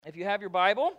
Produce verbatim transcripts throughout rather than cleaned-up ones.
If you have your Bible,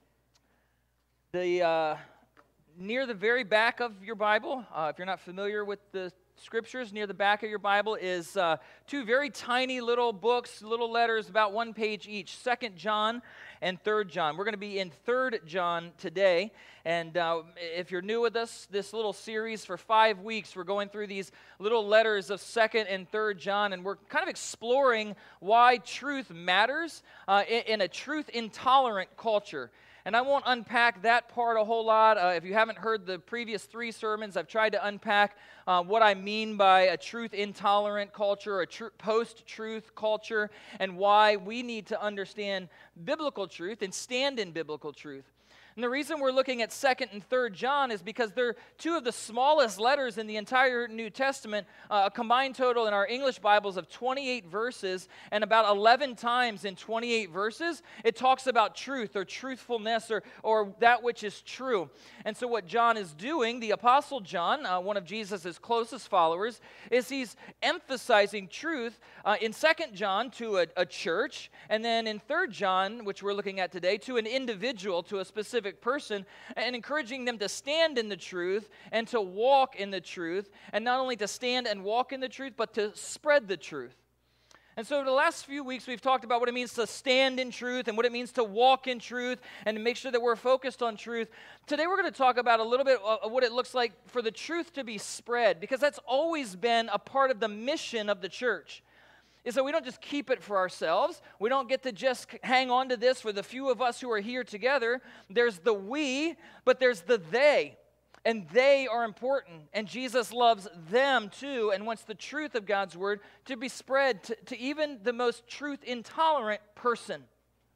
the uh, near the very back of your Bible, uh, if you're not familiar with the scriptures, near the back of your Bible is uh, two very tiny little books, little letters, about one page each, Second John and Third John. We're going to be in Third John today, and uh, if you're new with us, this little series for five weeks, we're going through these little letters of Second and Third John, and we're kind of exploring why truth matters uh, in, in a truth-intolerant culture. And I won't unpack that part a whole lot. Uh, if you haven't heard the previous three sermons, I've tried to unpack uh, what I mean by a truth-intolerant culture, a tr- post-truth culture, and why we need to understand biblical truth and stand in biblical truth. And the reason we're looking at Second and Third John is because they're two of the smallest letters in the entire New Testament, uh, a combined total in our English Bibles of twenty-eight verses, and about eleven times in twenty-eight verses, it talks about truth or truthfulness or, or that which is true. And so what John is doing, the Apostle John, uh, one of Jesus' closest followers, is he's emphasizing truth uh, in Second John to a, a church, and then in Third John, which we're looking at today, to an individual, to a specific person, and encouraging them to stand in the truth and to walk in the truth, and not only to stand and walk in the truth, but to spread the truth. And so the last few weeks we've talked about what it means to stand in truth and what it means to walk in truth and to make sure that we're focused on truth. Today we're going to talk about a little bit of what it looks like for the truth to be spread, because that's always been a part of the mission of the church. Is that we don't just keep it for ourselves. We don't get to just hang on to this for the few of us who are here together. There's the we, but there's the they. And they are important. And Jesus loves them too and wants the truth of God's word to be spread to, to even the most truth-intolerant person.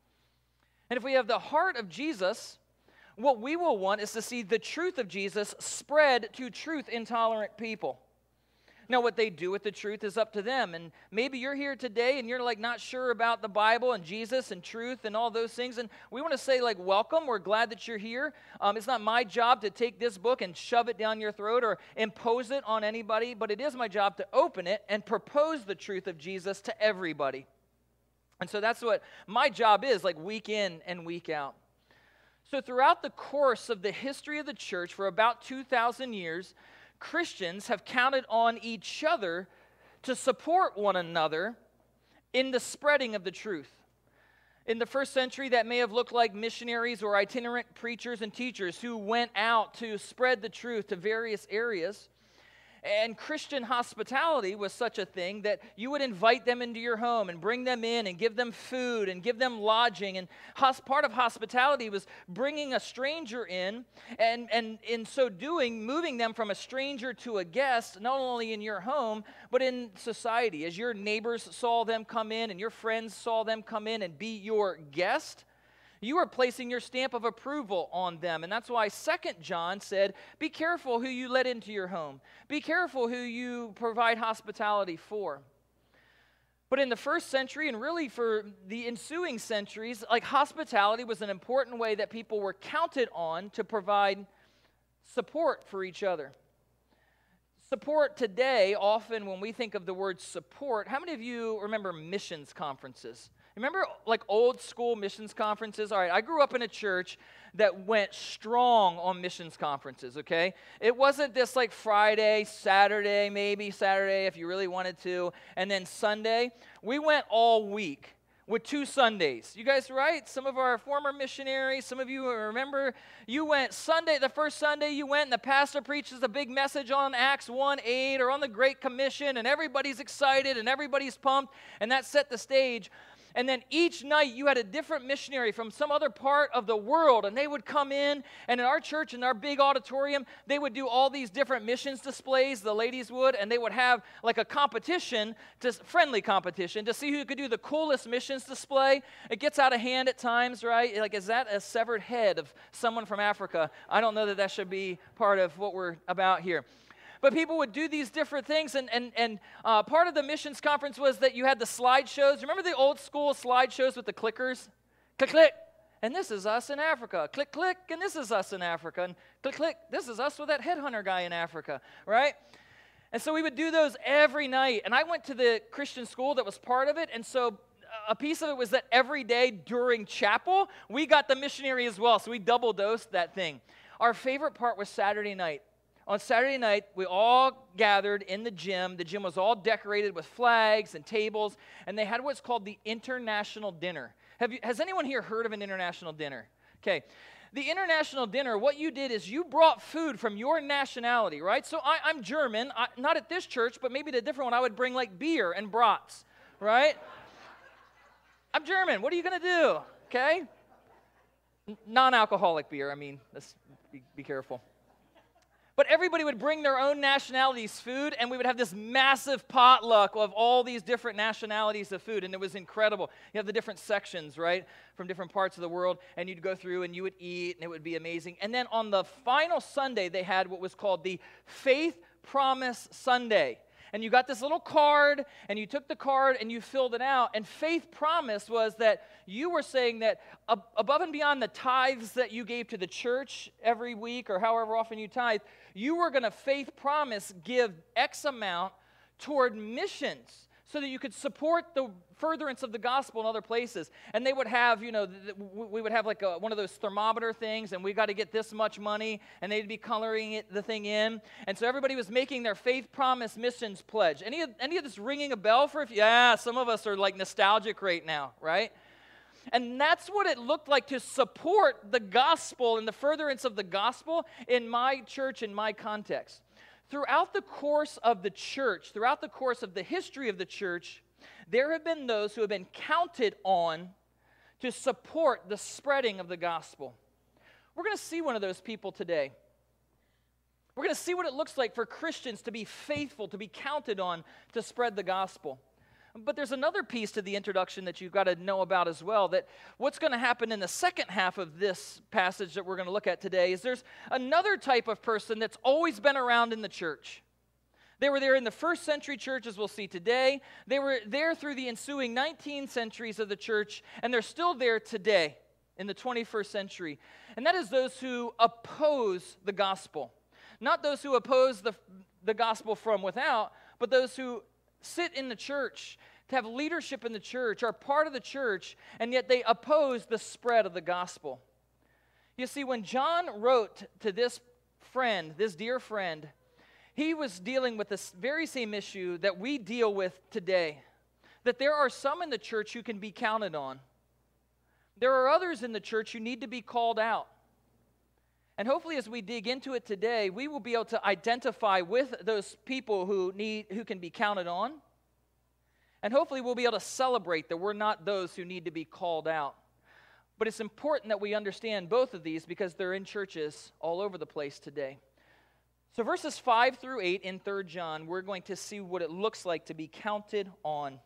And if we have the heart of Jesus, what we will want is to see the truth of Jesus spread to truth-intolerant people. Now, what they do with the truth is up to them. And maybe you're here today and you're like not sure about the Bible and Jesus and truth and all those things. And we want to say like, welcome. We're glad that you're here. Um, it's not my job to take this book and shove it down your throat or impose it on anybody, but it is my job to open it and propose the truth of Jesus to everybody. And so that's what my job is, like week in and week out. So throughout the course of the history of the church for about two thousand years, Christians have counted on each other to support one another in the spreading of the truth. In the first century, that may have looked like missionaries or itinerant preachers and teachers who went out to spread the truth to various areas. And Christian hospitality was such a thing that you would invite them into your home and bring them in and give them food and give them lodging. And hos- part of hospitality was bringing a stranger in and, and in so doing, moving them from a stranger to a guest, not only in your home, but in society. As your neighbors saw them come in and your friends saw them come in and be your guest, you are placing your stamp of approval on them. And that's why Second John said, be careful who you let into your home. Be careful who you provide hospitality for. But in the first century, and really for the ensuing centuries, like hospitality was an important way that people were counted on to provide support for each other. Support today, often when we think of the word support, how many of you remember missions conferences? Remember like old school missions conferences? All right, I grew up in a church that went strong on missions conferences, okay? It wasn't this like Friday, Saturday, maybe Saturday if you really wanted to, and then Sunday. We went all week with two Sundays. You guys right? Some of our former missionaries, some of you remember, you went Sunday, the first Sunday you went and the pastor preaches a big message on Acts one eight or on the Great Commission, and everybody's excited and everybody's pumped, and that set the stage. And then each night you had a different missionary from some other part of the world, and they would come in, and in our church, in our big auditorium, they would do all these different missions displays, the ladies would, and they would have like a competition, just friendly competition, to see who could do the coolest missions display. It gets out of hand at times, right? Like, is that a severed head of someone from Africa? I don't know that that should be part of what we're about here. But people would do these different things, and and and uh, part of the missions conference was that you had the slideshows. Remember the old school slideshows with the clickers? Click, click, and this is us in Africa. Click, click, and this is us in Africa. And click, click, this is us with that headhunter guy in Africa, right? And so we would do those every night. And I went to the Christian school that was part of it, and so a piece of it was that every day during chapel, we got the missionary as well, so we double dosed that thing. Our favorite part was Saturday night. On Saturday night, we all gathered in the gym. The gym was all decorated with flags and tables, and they had what's called the International Dinner. Have you, has anyone here heard of an international dinner? Okay. The international dinner, what you did is you brought food from your nationality, right? So I, I'm German, I, not at this church, but maybe at a different one. I would bring like beer and brats, right? I'm German. What are you going to do? Okay? N- non-alcoholic beer. I mean, let's be, be careful. But everybody would bring their own nationality's food, and we would have this massive potluck of all these different nationalities of food, and it was incredible. You have the different sections, right, from different parts of the world, and you'd go through and you would eat, and it would be amazing. And then on the final Sunday, they had what was called the Faith Promise Sunday. And you got this little card, and you took the card, and you filled it out. And faith promise was that you were saying that ab- above and beyond the tithes that you gave to the church every week or however often you tithe, you were going to faith promise give X amount toward missions so that you could support the furtherance of the gospel in other places. And they would have, you know, th- we would have like a, one of those thermometer things, and we got to get this much money, and they'd be coloring it, the thing in. And so everybody was making their faith promise missions pledge. Any of, any of this ringing a bell for if, yeah, some of us are like nostalgic right now, right? And that's what it looked like to support the gospel and the furtherance of the gospel in my church, in my context. Throughout the course of the church, throughout the course of the history of the church, there have been those who have been counted on to support the spreading of the gospel. We're going to see one of those people today. We're going to see what it looks like for Christians to be faithful, to be counted on to spread the gospel. But there's another piece to the introduction that you've got to know about as well, that what's going to happen in the second half of this passage that we're going to look at today is there's another type of person that's always been around in the church. They were there in the first century church, as we'll see today. They were there through the ensuing nineteen centuries of the church, and they're still there today in the twenty-first century. And that is those who oppose the gospel. Not those who oppose the, the gospel from without, but those who sit in the church, to have leadership in the church, are part of the church, and yet they oppose the spread of the gospel. You see, when John wrote to this friend, this dear friend, he was dealing with this very same issue that we deal with today, that there are some in the church who can be counted on. There are others in the church who need to be called out. And hopefully as we dig into it today, we will be able to identify with those people who need, who can be counted on. And hopefully we'll be able to celebrate that we're not those who need to be called out. But it's important that we understand both of these because they're in churches all over the place today. So verses five through eight in Third John, we're going to see what it looks like to be counted on.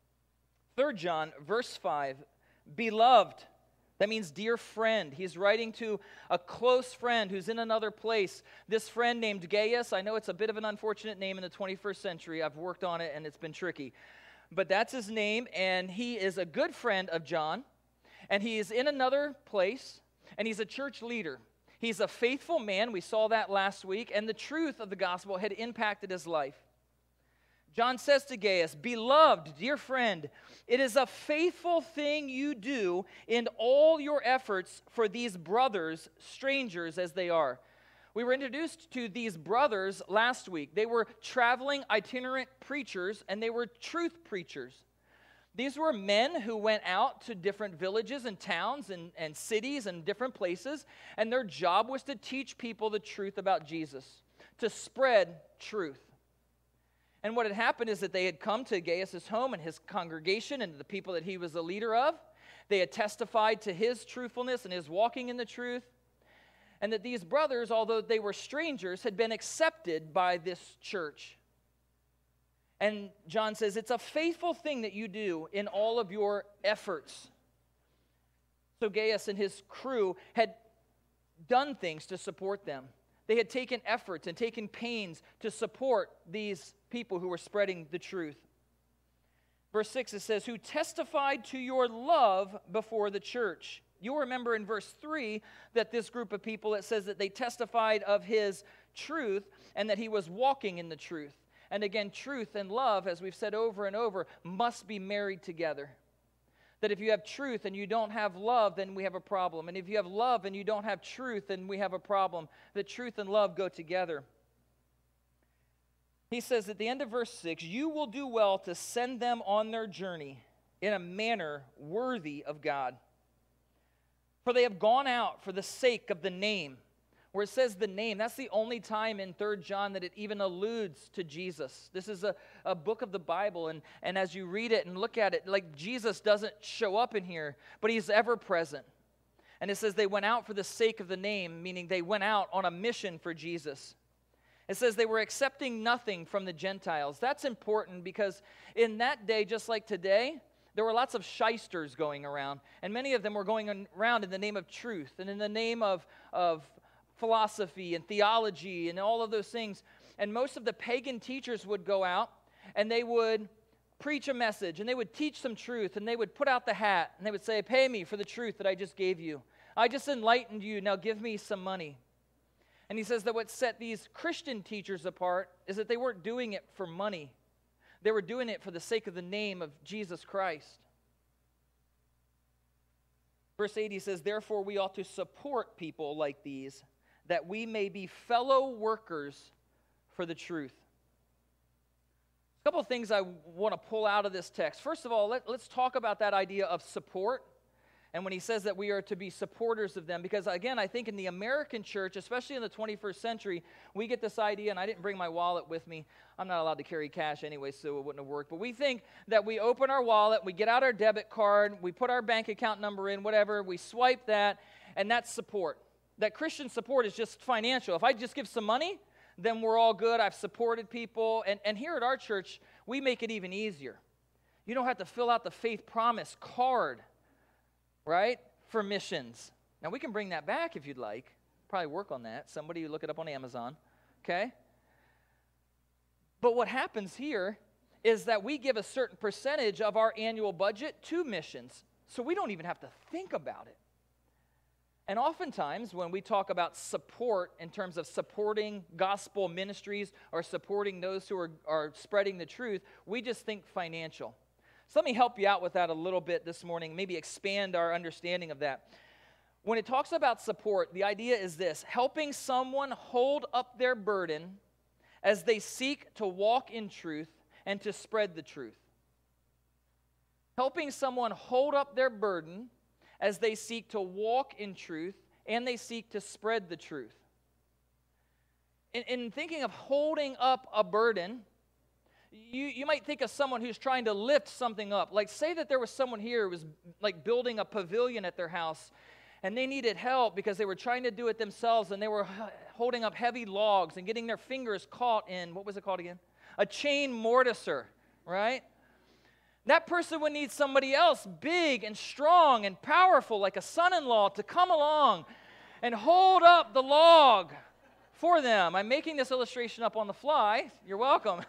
Third John, verse five, beloved. That means dear friend. He's writing to a close friend who's in another place. This friend named Gaius, I know it's a bit of an unfortunate name in the twenty-first century. I've worked on it and it's been tricky. But that's his name, and he is a good friend of John. And he is in another place, and he's a church leader. He's a faithful man. We saw that last week, and the truth of the gospel had impacted his life. John says to Gaius, beloved, dear friend, it is a faithful thing you do in all your efforts for these brothers, strangers as they are. We were introduced to these brothers last week. They were traveling itinerant preachers, and they were truth preachers. These were men who went out to different villages and towns and, and cities and different places, and their job was to teach people the truth about Jesus, to spread truth. And what had happened is that they had come to Gaius' home and his congregation and the people that he was the leader of. They had testified to his truthfulness and his walking in the truth. And that these brothers, although they were strangers, had been accepted by this church. And John says, it's a faithful thing that you do in all of your efforts. So Gaius and his crew had done things to support them. They had taken efforts and taken pains to support these people who were spreading the truth. Verse six, it says, who testified to your love before the church. You'll remember in verse three that this group of people, it says that they testified of his truth and that he was walking in the truth. And again, truth and love, as we've said over and over, must be married together. That if you have truth and you don't have love, then we have a problem. And if you have love and you don't have truth, then we have a problem. That truth and love go together. He says at the end of verse six, you will do well to send them on their journey in a manner worthy of God. For they have gone out for the sake of the name. Where it says the name, that's the only time in Third John that it even alludes to Jesus. This is a, a book of the Bible, and, and as you read it and look at it, like Jesus doesn't show up in here, but he's ever present. And it says they went out for the sake of the name, meaning they went out on a mission for Jesus. It says they were accepting nothing from the Gentiles. That's important because in that day, just like today, there were lots of shysters going around. And many of them were going around in the name of truth and in the name of, of philosophy and theology and all of those things. And most of the pagan teachers would go out and they would preach a message and they would teach some truth and they would put out the hat and they would say, pay me for the truth that I just gave you. I just enlightened you, now give me some money. And he says that what set these Christian teachers apart is that they weren't doing it for money. They were doing it for the sake of the name of Jesus Christ. Verse eight, he says, therefore we ought to support people like these, that we may be fellow workers for the truth. A couple of things I want to pull out of this text. First of all, let, let's talk about that idea of support. And when he says that we are to be supporters of them, because again, I think in the American church, especially in the twenty-first century, we get this idea, and I didn't bring my wallet with me. I'm not allowed to carry cash anyway, so it wouldn't have worked. But we think that we open our wallet, we get out our debit card, we put our bank account number in, whatever, we swipe that, and that's support. That Christian support is just financial. If I just give some money, then we're all good. I've supported people. And, and here at our church, we make it even easier. You don't have to fill out the faith promise card, right, for missions. Now, we can bring that back if you'd like. Probably work on that. Somebody look it up on Amazon, okay? But what happens here is that we give a certain percentage of our annual budget to missions, so we don't even have to think about it. And oftentimes, when we talk about support in terms of supporting gospel ministries or supporting those who are, are spreading the truth, we just think financial. So let me help you out with that a little bit this morning, maybe expand our understanding of that. When it talks about support, the idea is this: helping someone hold up their burden as they seek to walk in truth and to spread the truth. Helping someone hold up their burden as they seek to walk in truth and they seek to spread the truth. In, in thinking of holding up a burden, You, you might think of someone who's trying to lift something up. Like, say that there was someone here who was like building a pavilion at their house, and they needed help because they were trying to do it themselves, and they were holding up heavy logs and getting their fingers caught in, what was it called again? A chain mortiser, right? That person would need somebody else big and strong and powerful, like a son-in-law, to come along and hold up the log for them. I'm making this illustration up on the fly. You're welcome.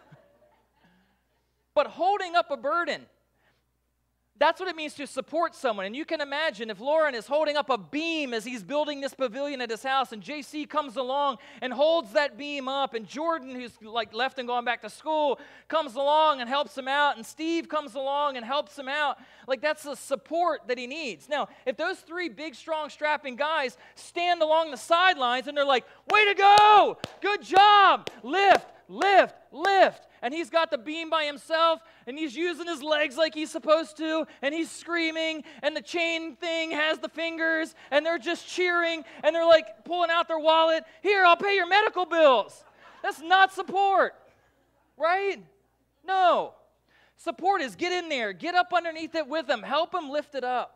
But holding up a burden, that's what it means to support someone. And you can imagine if Lauren is holding up a beam as he's building this pavilion at his house, and J C comes along and holds that beam up, and Jordan, who's like left and gone back to school, comes along and helps him out, and Steve comes along and helps him out. Like, that's the support that he needs. Now, if those three big, strong, strapping guys stand along the sidelines and they're like, way to go, good job, lift, lift, lift, and he's got the beam by himself, and he's using his legs like he's supposed to, and he's screaming, and the chain thing has the fingers, and they're just cheering, and they're like pulling out their wallet, here, I'll pay your medical bills. That's not support, right? No. Support is get in there, get up underneath it with them, help them lift it up.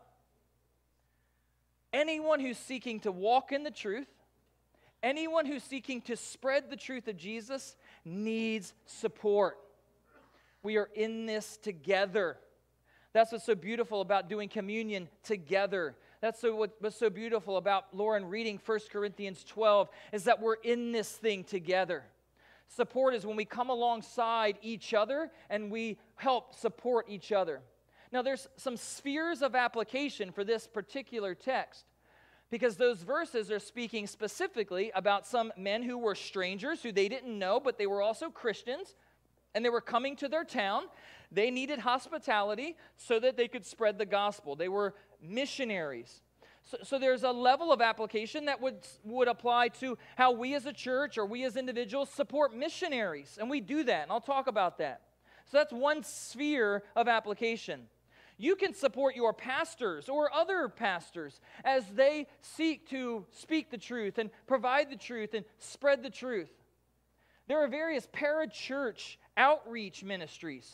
Anyone who's seeking to walk in the truth, anyone who's seeking to spread the truth of Jesus needs support. We are in this together. That's what's so beautiful about doing communion together. That's so, what, what's so beautiful about Lauren reading First Corinthians twelve, is that we're in this thing together. Support is when we come alongside each other and we help support each other. Now, there's some spheres of application for this particular text, because those verses are speaking specifically about some men who were strangers, who they didn't know, but they were also Christians, and they were coming to their town. They needed hospitality so that they could spread the gospel. They were missionaries. So, so there's a level of application that would, would apply to how we as a church or we as individuals support missionaries. And we do that, and I'll talk about that. So that's one sphere of application. You can support your pastors or other pastors as they seek to speak the truth and provide the truth and spread the truth. There are various parachurch outreach ministries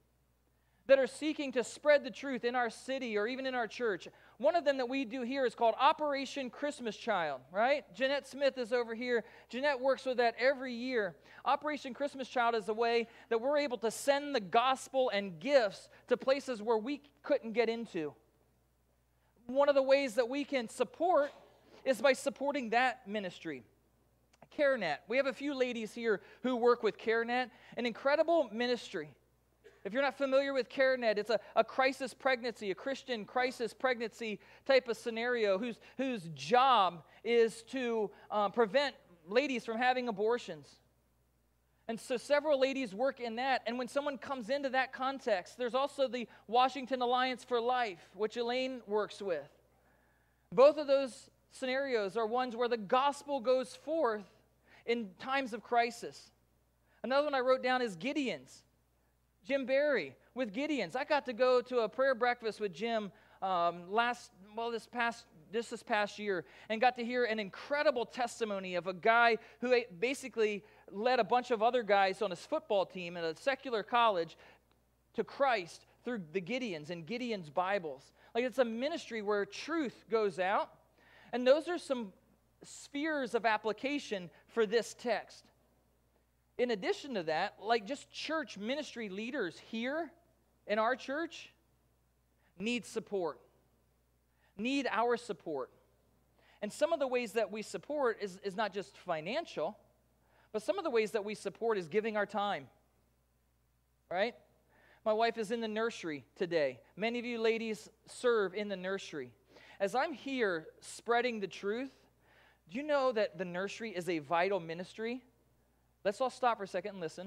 that are seeking to spread the truth in our city or even in our church. One of them that we do here is called Operation Christmas Child, right? Jeanette Smith is over here. Jeanette works with that every year. Operation Christmas Child is a way that we're able to send the gospel and gifts to places where we couldn't get into. One of the ways that we can support is by supporting that ministry. CareNet. We have a few ladies here who work with CareNet, an incredible ministry. If you're not familiar with CareNet, it's a, a crisis pregnancy, a Christian crisis pregnancy type of scenario whose, whose job is to uh, prevent ladies from having abortions. And so several ladies work in that, and when someone comes into that context, there's also the Washington Alliance for Life, which Elaine works with. Both of those scenarios are ones where the gospel goes forth in times of crisis. Another one I wrote down is Gideon's. Jim Barry with Gideon's. I got to go to a prayer breakfast with Jim um, last, well, this past, this, this past year, and got to hear an incredible testimony of a guy who basically led a bunch of other guys on his football team at a secular college to Christ through the Gideons and Gideon's Bibles. Like, it's a ministry where truth goes out, and those are some spheres of application for this text. In addition to that, like just church ministry leaders here in our church need support, need our support. And some of the ways that we support is, is not just financial, but some of the ways that we support is giving our time, right? My wife is in the nursery today. Many of you ladies serve in the nursery. As I'm here spreading the truth, do you know that the nursery is a vital ministry? Let's all stop for a second and listen.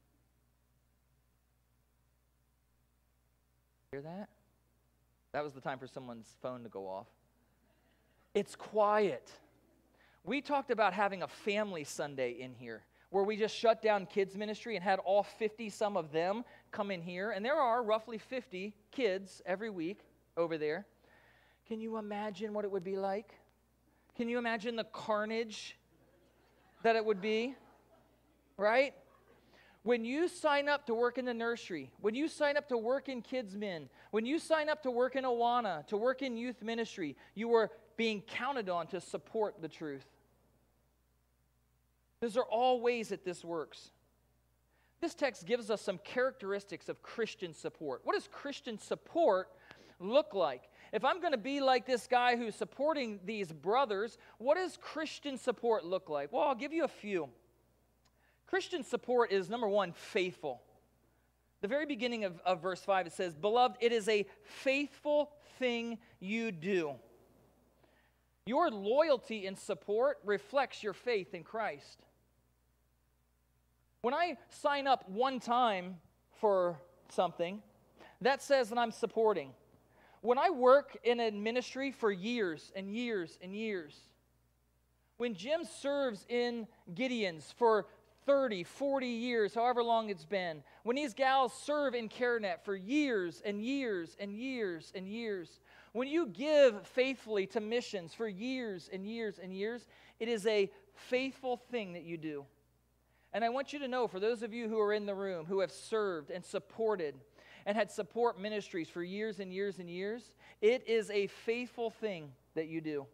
Hear that? That was the time for someone's phone to go off. It's quiet. We talked about having a family Sunday in here where we just shut down kids ministry and had all fifty some of them come in here. And there are roughly fifty kids every week over there. Can you imagine what it would be like? Can you imagine the carnage that it would be? Right? When you sign up to work in the nursery, when you sign up to work in Kids Min, when you sign up to work in Awana, to work in youth ministry, you are being counted on to support the truth. Those are all ways that this works. This text gives us some characteristics of Christian support. What does Christian support look like? If I'm going to be like this guy who's supporting these brothers, what does Christian support look like? Well, I'll give you a few. Christian support is, number one, faithful. The very beginning of, of verse five, it says, "Beloved, it is a faithful thing you do." Your loyalty and support reflects your faith in Christ. When I sign up one time for something, that says that I'm supporting. When I work in a ministry for years and years and years, when Jim serves in Gideon's for thirty, forty years, however long it's been, when these gals serve in CareNet for years and years and years and years, when you give faithfully to missions for years and years and years, it is a faithful thing that you do. And I want you to know, for those of you who are in the room who have served and supported and had support ministries for years and years and years, it is a faithful thing that you do.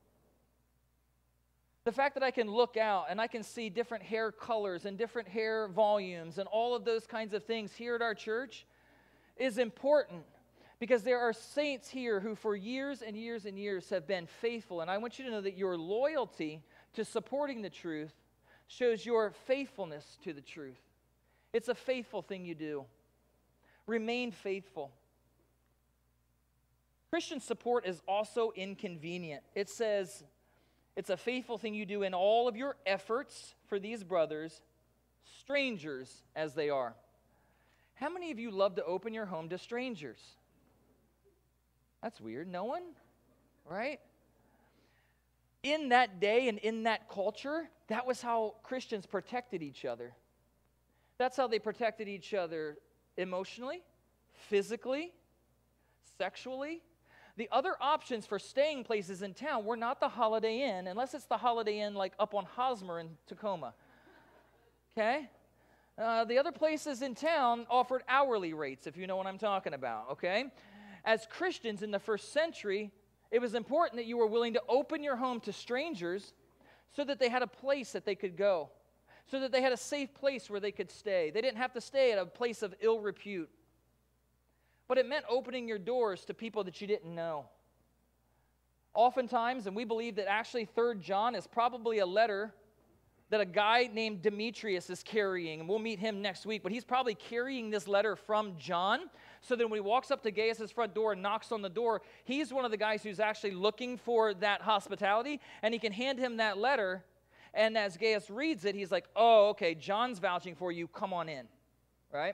The fact that I can look out and I can see different hair colors and different hair volumes and all of those kinds of things here at our church is important, because there are saints here who for years and years and years have been faithful. And I want you to know that your loyalty to supporting the truth shows your faithfulness to the truth. It's a faithful thing you do. Remain faithful. Christian support is also inconvenient. It says, it's a faithful thing you do in all of your efforts for these brothers, strangers as they are. How many of you love to open your home to strangers? That's weird. No one? Right? In that day and in that culture, that was how Christians protected each other. That's how they protected each other emotionally, physically, sexually. The other options for staying places in town were not the Holiday Inn, unless it's the Holiday Inn like up on Hosmer in Tacoma. Okay? Uh, the other places in town offered hourly rates, if you know what I'm talking about, okay? As Christians in the first century, it was important that you were willing to open your home to strangers so that they had a place that they could go, so that they had a safe place where they could stay. They didn't have to stay at a place of ill repute. But it meant opening your doors to people that you didn't know. Oftentimes, and we believe that actually Third John is probably a letter that a guy named Demetrius is carrying, and we'll meet him next week, but he's probably carrying this letter from John, so that when he walks up to Gaius' front door and knocks on the door, he's one of the guys who's actually looking for that hospitality, and he can hand him that letter, and as Gaius reads it, he's like, oh, okay, John's vouching for you, come on in, right?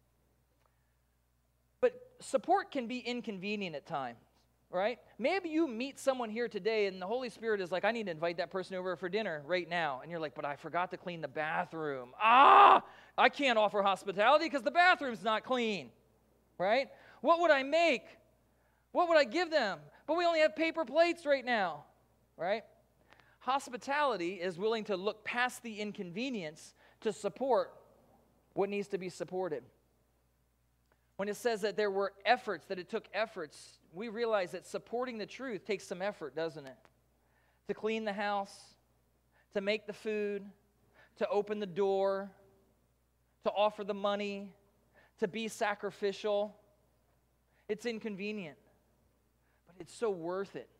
But support can be inconvenient at times. Right? Maybe you meet someone here today and the Holy Spirit is like, I need to invite that person over for dinner right now. And you're like, but I forgot to clean the bathroom. Ah, I can't offer hospitality because the bathroom's not clean. Right? What would I make? What would I give them? But we only have paper plates right now. Right? Hospitality is willing to look past the inconvenience to support what needs to be supported. When it says that there were efforts, that it took efforts, we realize that supporting the truth takes some effort, doesn't it? To clean the house, to make the food, to open the door, to offer the money, to be sacrificial. It's inconvenient, but it's so worth it.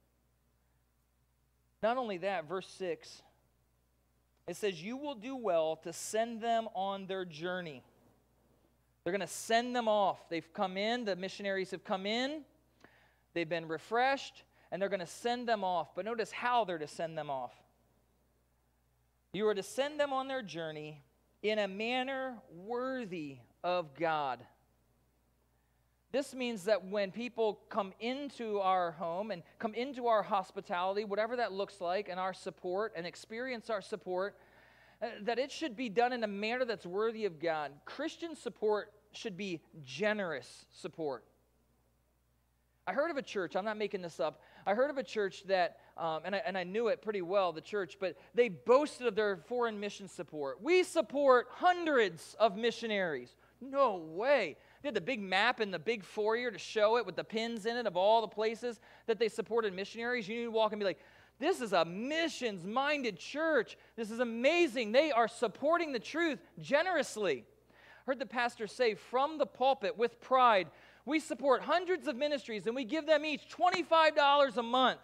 Not only that, verse six, it says, you will do well to send them on their journey. They're going to send them off. They've come in, the missionaries have come in, they've been refreshed, and they're going to send them off. But notice how they're to send them off. You are to send them on their journey in a manner worthy of God. This means that when people come into our home and come into our hospitality, whatever that looks like, and our support, and experience our support, uh, that it should be done in a manner that's worthy of God. Christian support should be generous support. I heard of a church, I'm not making this up, I heard of a church that, um, and, I, and I knew it pretty well, the church, but they boasted of their foreign mission support. We support hundreds of missionaries. No way. They had the big map in the big foyer to show it with the pins in it of all the places that they supported missionaries. You need to walk and be like, this is a missions-minded church. This is amazing. They are supporting the truth generously. I heard the pastor say from the pulpit with pride, we support hundreds of ministries and we give them each twenty-five dollars a month.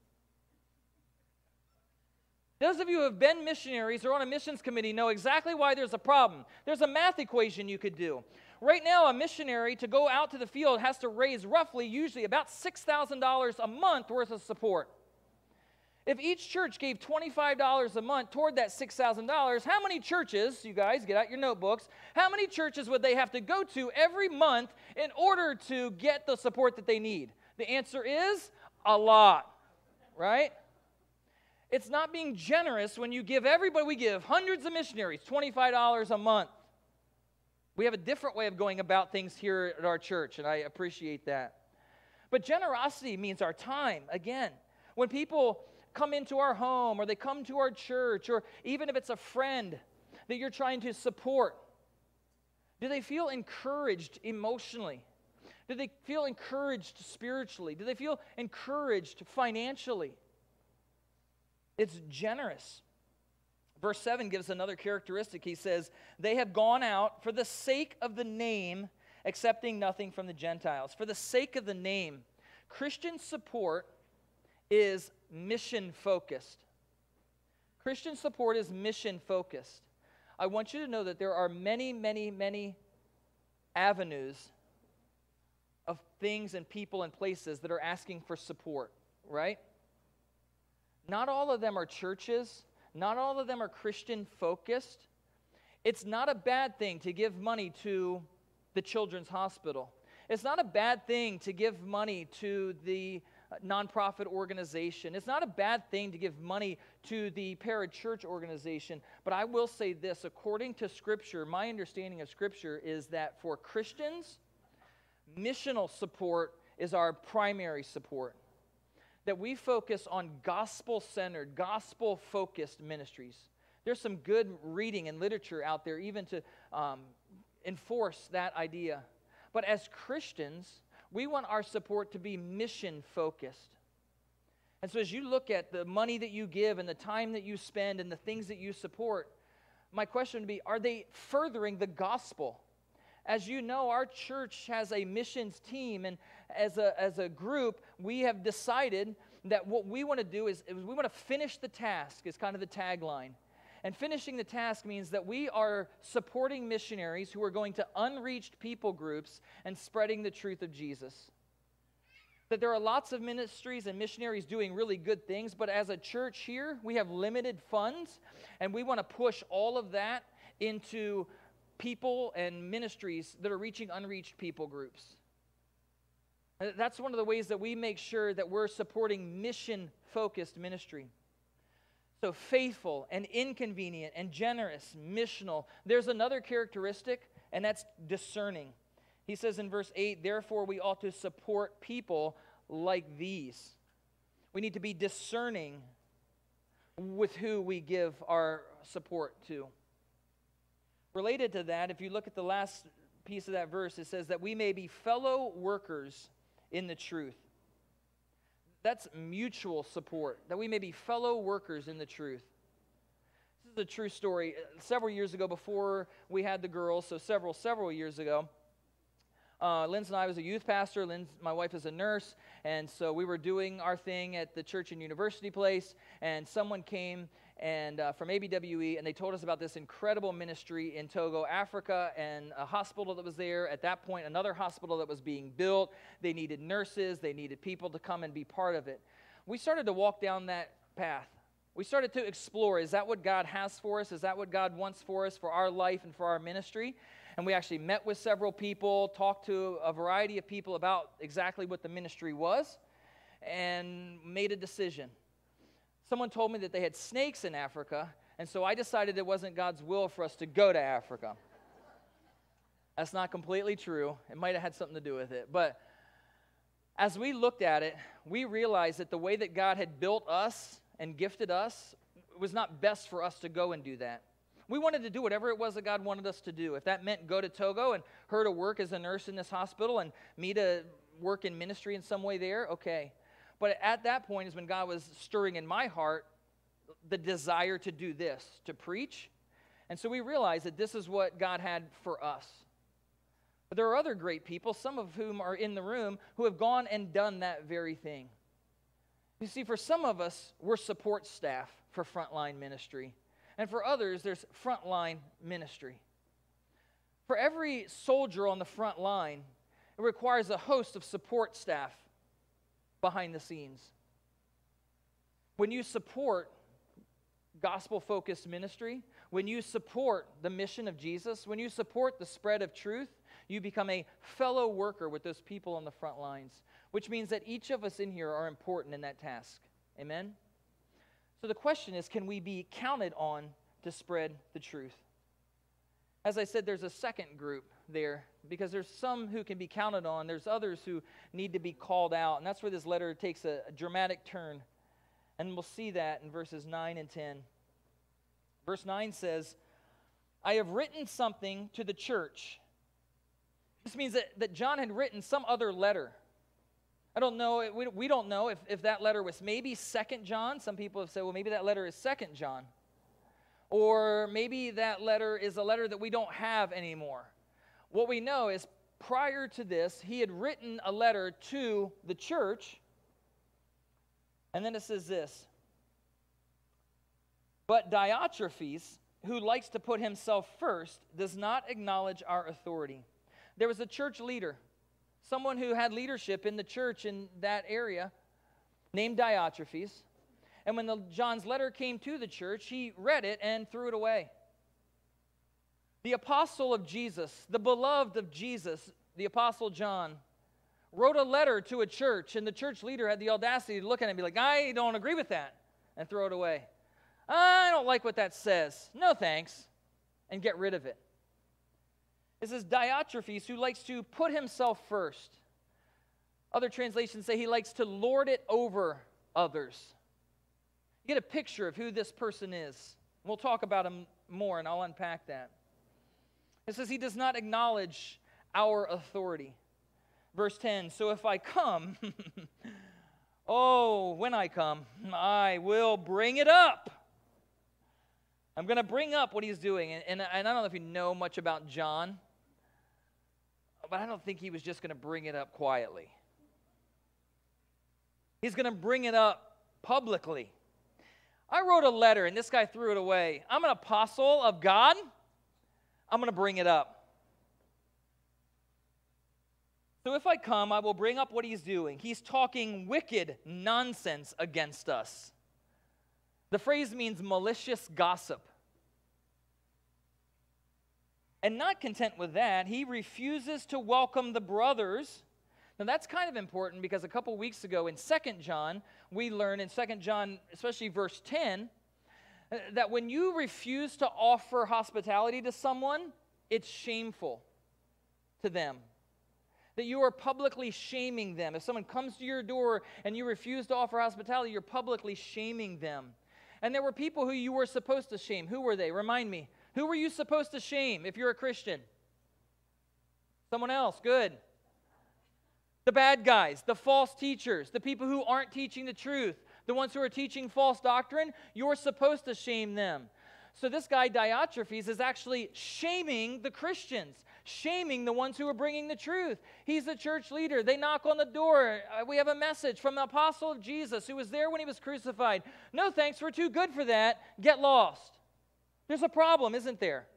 Those of you who have been missionaries or on a missions committee know exactly why there's a problem. There's a math equation you could do. Right now, a missionary to go out to the field has to raise roughly, usually about six thousand dollars a month worth of support. If each church gave twenty-five dollars a month toward that six thousand dollars, how many churches, you guys, get out your notebooks, how many churches would they have to go to every month in order to get the support that they need? The answer is a lot, right? It's not being generous when you give everybody, we give hundreds of missionaries twenty-five dollars a month. We have a different way of going about things here at our church, and I appreciate that. But generosity means our time. Again, when people come into our home or they come to our church, or even if it's a friend that you're trying to support, do they feel encouraged emotionally? Do they feel encouraged spiritually? Do they feel encouraged financially? It's generous. Verse seven gives another characteristic. He says, they have gone out for the sake of the name, accepting nothing from the Gentiles. For the sake of the name, Christian support is mission-focused. Christian support is mission-focused. I want you to know that there are many, many, many avenues of things and people and places that are asking for support, right? Not all of them are churches. Not all of them are Christian-focused. It's not a bad thing to give money to the Children's Hospital. It's not a bad thing to give money to the nonprofit organization. It's not a bad thing to give money to the parachurch organization. But I will say this, according to Scripture, my understanding of Scripture is that for Christians, missional support is our primary support. That we focus on gospel-centered, gospel-focused ministries. There's some good reading and literature out there even to um, enforce that idea. But as Christians, we want our support to be mission-focused. And so as you look at the money that you give and the time that you spend and the things that you support, my question would be, are they furthering the gospel? As you know, our church has a missions team, and as a, as a group, we have decided that what we want to do is, is we want to finish the task, is kind of the tagline. And finishing the task means that we are supporting missionaries who are going to unreached people groups and spreading the truth of Jesus. That there are lots of ministries and missionaries doing really good things, but as a church here, we have limited funds, and we want to push all of that into people and ministries that are reaching unreached people groups. That's one of the ways that we make sure that we're supporting mission-focused ministry. So faithful and inconvenient and generous, missional. There's another characteristic, and that's discerning. He says in verse eight, therefore we ought to support people like these. We need to be discerning with who we give our support to. Related to that, if you look at the last piece of that verse, it says that we may be fellow workers in the truth. That's mutual support, that we may be fellow workers in the truth. This is a true story. Several years ago, before we had the girls, so several, several years ago, uh, Linz and I was a youth pastor. Linz, my wife, is a nurse, and so we were doing our thing at the church and university place, and someone came and uh, from A B W E, and they told us about this incredible ministry in Togo, Africa, and a hospital that was there. At that point, another hospital that was being built. They needed nurses. They needed people to come and be part of it. We started to walk down that path. We started to explore, is that what God has for us? Is that what God wants for us, for our life and for our ministry? And we actually met with several people, talked to a variety of people about exactly what the ministry was, and made a decision. Someone told me that they had snakes in Africa, and so I decided it wasn't God's will for us to go to Africa. That's not completely true. It might have had something to do with it. But as we looked at it, we realized that the way that God had built us and gifted us, it was not best for us to go and do that. We wanted to do whatever it was that God wanted us to do. If that meant go to Togo and her to work as a nurse in this hospital and me to work in ministry in some way there, okay. But at that point is when God was stirring in my heart the desire to do this, to preach. And so we realized that this is what God had for us. But there are other great people, some of whom are in the room, who have gone and done that very thing. You see, for some of us, we're support staff for frontline ministry. And for others, there's frontline ministry. For every soldier on the front line, it requires a host of support staff behind the scenes. When you support gospel-focused ministry, when you support the mission of Jesus, when you support the spread of truth, you become a fellow worker with those people on the front lines, which means that each of us in here are important in that task. Amen? So the question is, can we be counted on to spread the truth? As I said, there's a second group there, because there's some who can be counted on. There's others who need to be called out, and that's where this letter takes a, a dramatic turn. And we'll see that in verses nine and ten. Verse nine says, I have written something to the church. This means that, that John had written some other letter. I don't know, we, we don't know if, if that letter was maybe Second John. Some people have said, well, maybe that letter is Second John. Or maybe that letter is a letter that we don't have anymore. What we know is prior to this, he had written a letter to the church, and then it says this, but Diotrephes, who likes to put himself first, does not acknowledge our authority. There was a church leader, someone who had leadership in the church in that area, named Diotrephes. And when the, John's letter came to the church, he read it and threw it away. the apostle of Jesus, the beloved of Jesus, the apostle John, wrote a letter to a church, and the church leader had the audacity to look at it and be like, I don't agree with that, and throw it away. I don't like what that says. No thanks, and get rid of it. This is Diotrephes, who likes to put himself first. Other translations say he likes to lord it over others. You get a picture of who this person is. We'll talk about him more, and I'll unpack that. It says he does not acknowledge our authority. Verse ten, so if I come, oh, when I come, I will bring it up. I'm going to bring up what he's doing. And, and, and I don't know if you know much about John, but I don't think he was just going to bring it up quietly. He's going to bring it up publicly. I wrote a letter, and this guy threw it away. I'm an apostle of God. I'm going to bring it up. So if I come, I will bring up what he's doing. He's talking wicked nonsense against us. The phrase means malicious gossip. And not content with that, he refuses to welcome the brothers. Now that's kind of important because a couple weeks ago in Second John, we learned in Second John, especially verse ten, that when you refuse to offer hospitality to someone, it's shameful to them. That you are publicly shaming them. If someone comes to your door and you refuse to offer hospitality, you're publicly shaming them. And there were people who you were supposed to shame. Who were they? Remind me. Who were you supposed to shame if you're a Christian? Someone else. Good. The bad guys, the false teachers, the people who aren't teaching the truth, the ones who are teaching false doctrine, you're supposed to shame them. So this guy Diotrephes is actually shaming the Christians, shaming the ones who are bringing the truth. He's the church leader. They knock on the door. Uh, we have a message from the apostle of Jesus who was there when he was crucified. No thanks, we're too good for that. Get lost. There's a problem, isn't there?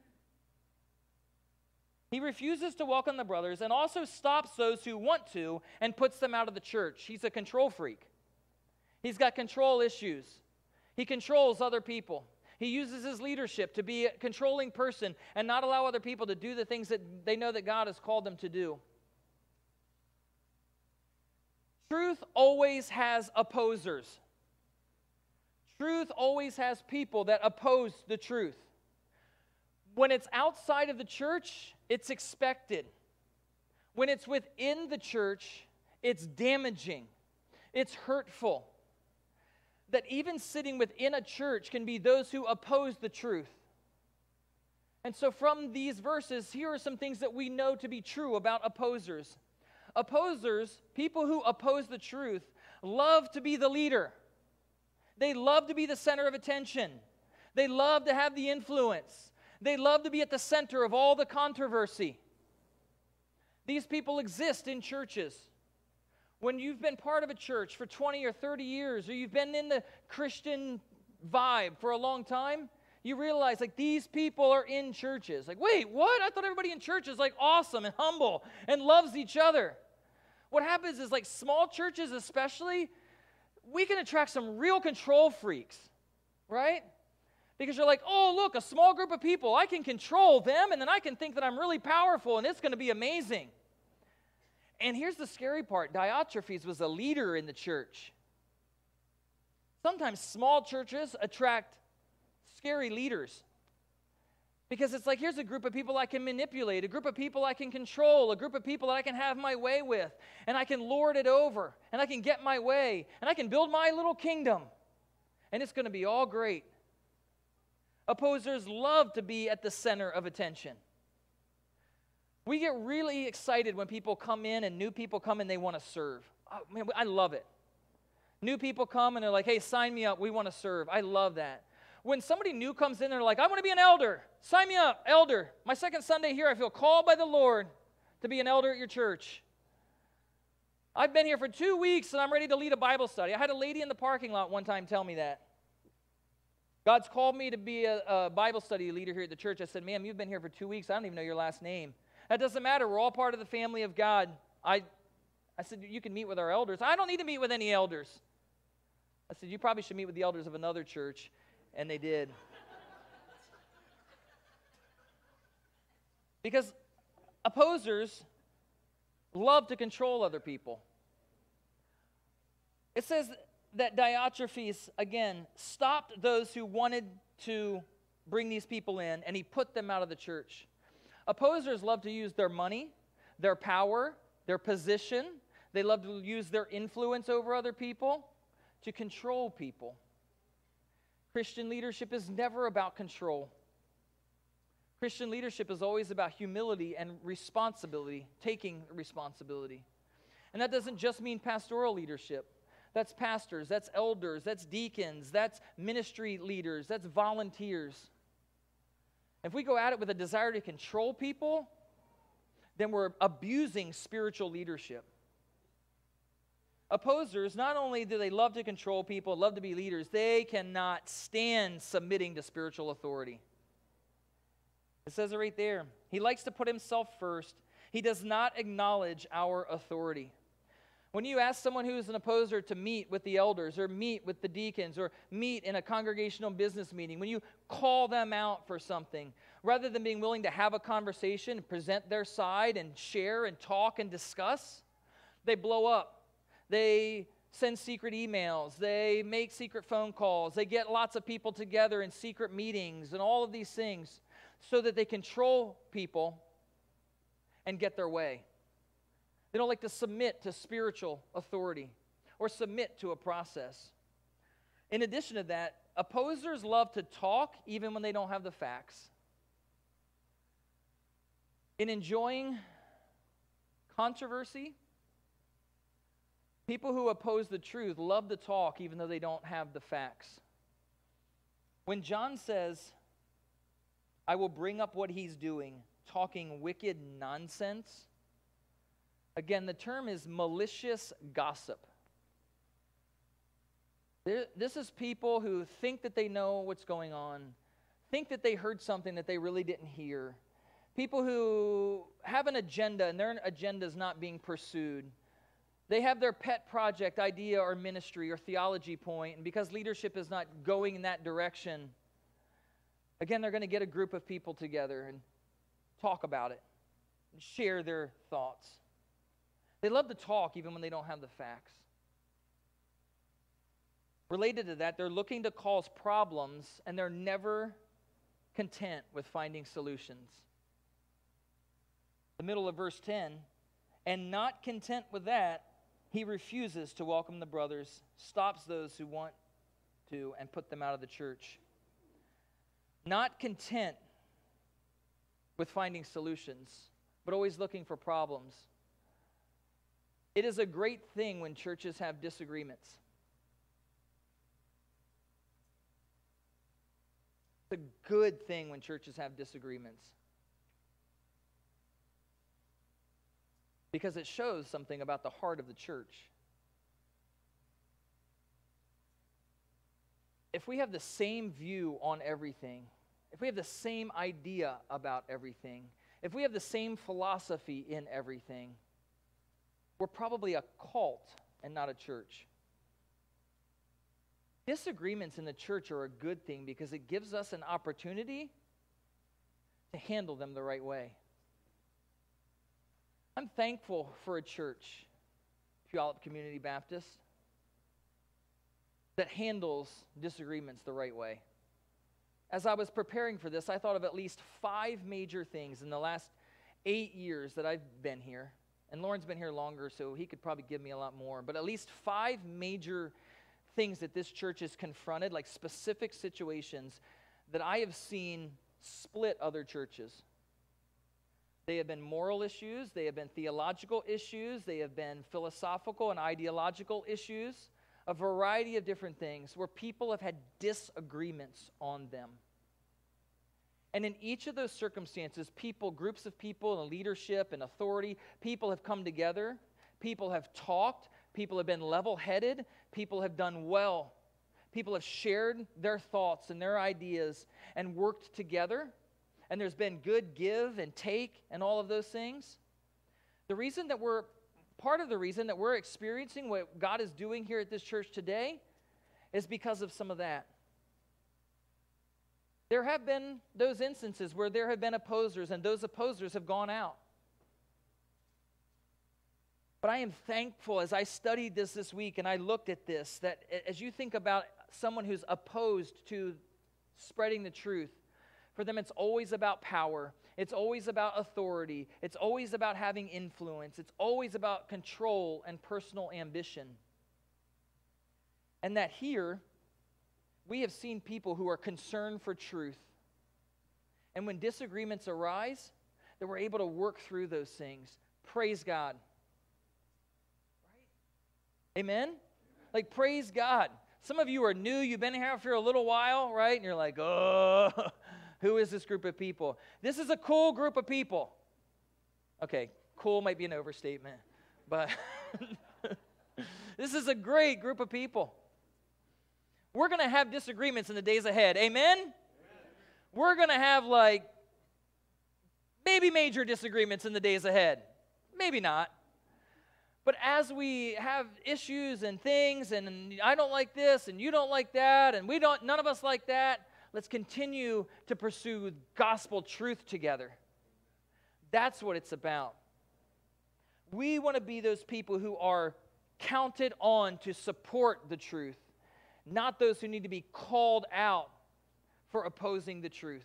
He refuses to welcome the brothers and also stops those who want to and puts them out of the church. He's a control freak. He's got control issues. He controls other people. He uses his leadership to be a controlling person and not allow other people to do the things that they know that God has called them to do. Truth always has opposers. Truth always has people that oppose the truth. When it's outside of the church, it's expected. When it's within the church, it's damaging. It's hurtful. That even sitting within a church can be those who oppose the truth. And so from these verses, here are some things that we know to be true about opposers. Opposers, people who oppose the truth, love to be the leader. They love to be the center of attention. They love to have the influence. They love to be at the center of all the controversy. These people exist in churches. When you've been part of a church for twenty or thirty years, or you've been in the Christian vibe for a long time, you realize, like, these people are in churches. Like, wait, what? I thought everybody in church is, like, awesome and humble and loves each other. What happens is, like, small churches especially, we can attract some real control freaks, right? Because you're like, oh, look, a small group of people, I can control them, and then I can think that I'm really powerful, and it's going to be amazing. And here's the scary part. Diotrephes was a leader in the church. Sometimes small churches attract scary leaders. Because it's like, here's a group of people I can manipulate, a group of people I can control, a group of people that I can have my way with, and I can lord it over, and I can get my way, and I can build my little kingdom. And it's going to be all great. Opposers love to be at the center of attention. We get really excited when people come in and new people come and they want to serve. Oh, man, I love it. New people come and they're like, hey, sign me up. We want to serve. I love that. When somebody new comes in, they're like, I want to be an elder. Sign me up, elder. My second Sunday here, I feel called by the Lord to be an elder at your church. I've been here for two weeks and I'm ready to lead a Bible study. I had a lady in the parking lot one time tell me that. God's called me to be a, a Bible study leader here at the church. I said, ma'am, you've been here for two weeks. I don't even know your last name. That doesn't matter. We're all part of the family of God. I, I said, you can meet with our elders. I don't need to meet with any elders. I said, you probably should meet with the elders of another church. And they did. Because opposers love to control other people. It says that Diotrephes, again, stopped those who wanted to bring these people in, and he put them out of the church. Opposers love to use their money, their power, their position. They love to use their influence over other people to control people. Christian leadership is never about control. Christian leadership is always about humility and responsibility, taking responsibility. And that doesn't just mean pastoral leadership. That's pastors, that's elders, that's deacons, that's ministry leaders, that's volunteers. If we go at it with a desire to control people, then we're abusing spiritual leadership. Opposers, not only do they love to control people, love to be leaders, they cannot stand submitting to spiritual authority. It says it right there. He likes to put himself first. He does not acknowledge our authority. When you ask someone who is an opposer to meet with the elders or meet with the deacons or meet in a congregational business meeting, when you call them out for something, rather than being willing to have a conversation and present their side and share and talk and discuss, they blow up. They send secret emails. They make secret phone calls. They get lots of people together in secret meetings and all of these things so that they control people and get their way. They don't like to submit to spiritual authority or submit to a process. In addition to that, opposers love to talk even when they don't have the facts. In enjoying controversy, people who oppose the truth love to talk even though they don't have the facts. When John says, I will bring up what he's doing, talking wicked nonsense, again, the term is malicious gossip. This is people who think that they know what's going on, think that they heard something that they really didn't hear. People who have an agenda and their agenda is not being pursued. They have their pet project, idea, or ministry or theology point, and because leadership is not going in that direction, again, they're going to get a group of people together and talk about it and share their thoughts. They love to talk even when they don't have the facts. Related to that, they're looking to cause problems, and they're never content with finding solutions. The middle of verse ten, and not content with that, he refuses to welcome the brothers, stops those who want to, and put them out of the church. Not content with finding solutions, but always looking for problems. It is a great thing when churches have disagreements. It's a good thing when churches have disagreements. Because it shows something about the heart of the church. If we have the same view on everything, if we have the same idea about everything, if we have the same philosophy in everything, we're probably a cult and not a church. Disagreements in the church are a good thing because it gives us an opportunity to handle them the right way. I'm thankful for a church, Puyallup Community Baptist, that handles disagreements the right way. As I was preparing for this, I thought of at least five major things in the last eight years that I've been here. And Lauren's been here longer, so he could probably give me a lot more. But at least five major things that this church has confronted, like specific situations that I have seen split other churches. They have been moral issues, they have been theological issues, they have been philosophical and ideological issues, a variety of different things where people have had disagreements on them. And in each of those circumstances, people, groups of people in leadership and authority, people have come together, people have talked, people have been level-headed, people have done well. People have shared their thoughts and their ideas and worked together. And there's been good give and take and all of those things. The reason that we're, part of the reason that we're experiencing what God is doing here at this church today is because of some of that. There have been those instances where there have been opposers, and those opposers have gone out. But I am thankful as I studied this this week and I looked at this, that as you think about someone who's opposed to spreading the truth, for them it's always about power. It's always about authority. It's always about having influence. It's always about control and personal ambition. And that here, we have seen people who are concerned for truth. And when disagreements arise, that we're able to work through those things. Praise God. Right? Amen? Like, praise God. Some of you are new. You've been here for a little while, right? And you're like, oh, who is this group of people? This is a cool group of people. Okay, cool might be an overstatement, but this is a great group of people. We're going to have disagreements in the days ahead. Amen? Amen. We're going to have, like, maybe major disagreements in the days ahead. Maybe not. But as we have issues and things, and I don't like this, and you don't like that, and we don't, none of us like that, let's continue to pursue gospel truth together. That's what it's about. We want to be those people who are counted on to support the truth, not those who need to be called out for opposing the truth.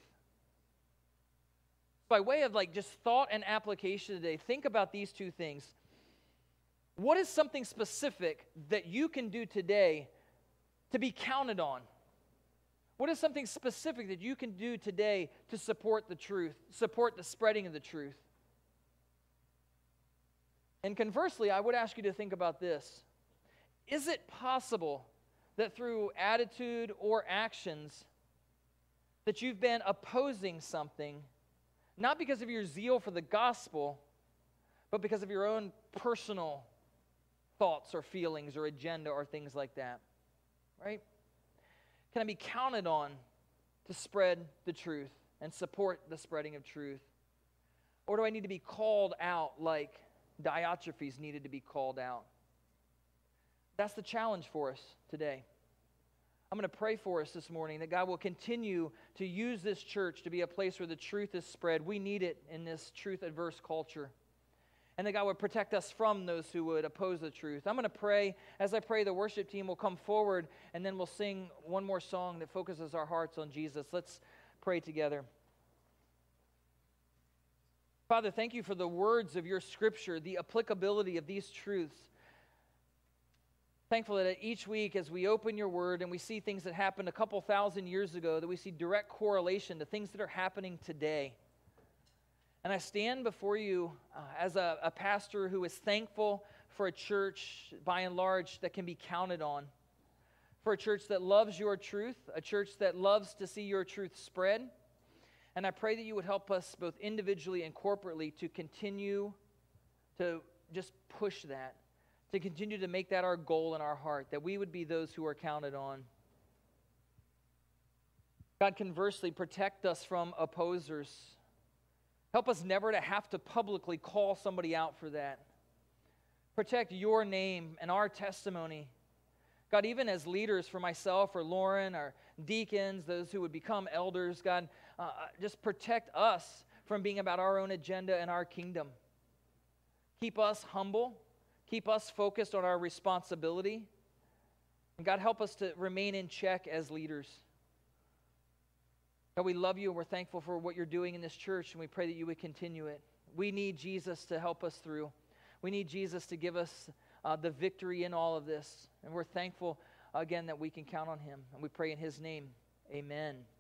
By way of like just thought and application today, think about these two things. What is something specific that you can do today to be counted on? What is something specific that you can do today to support the truth, support the spreading of the truth? And conversely, I would ask you to think about this. Is it possible that through attitude or actions that you've been opposing something, not because of your zeal for the gospel, but because of your own personal thoughts or feelings or agenda or things like that? Right? Can I be counted on to spread the truth and support the spreading of truth? Or do I need to be called out like Diotrephes needed to be called out? That's the challenge for us today. I'm going to pray for us this morning that God will continue to use this church to be a place where the truth is spread. We need it in this truth-adverse culture. And that God would protect us from those who would oppose the truth. I'm going to pray. As I pray, the worship team will come forward, and then we'll sing one more song that focuses our hearts on Jesus. Let's pray together. Father, thank you for the words of your scripture, the applicability of these truths. Thankful that each week as we open your word and we see things that happened a couple thousand years ago, that we see direct correlation to things that are happening today. And I stand before you uh, as a, a pastor who is thankful for a church, by and large, that can be counted on. For a church that loves your truth, a church that loves to see your truth spread. And I pray that you would help us both individually and corporately to continue to just push that, to continue to make that our goal in our heart, that we would be those who are counted on. God, conversely, protect us from opposers. Help us never to have to publicly call somebody out for that. Protect your name and our testimony. God, even as leaders for myself or Lauren or deacons, those who would become elders, God, uh, just protect us from being about our own agenda and our kingdom. Keep us humble. Keep us focused on our responsibility. And God, help us to remain in check as leaders. God, we love you and we're thankful for what you're doing in this church, and we pray that you would continue it. We need Jesus to help us through. We need Jesus to give us uh, the victory in all of this. And we're thankful, again, that we can count on him. And we pray in his name, amen.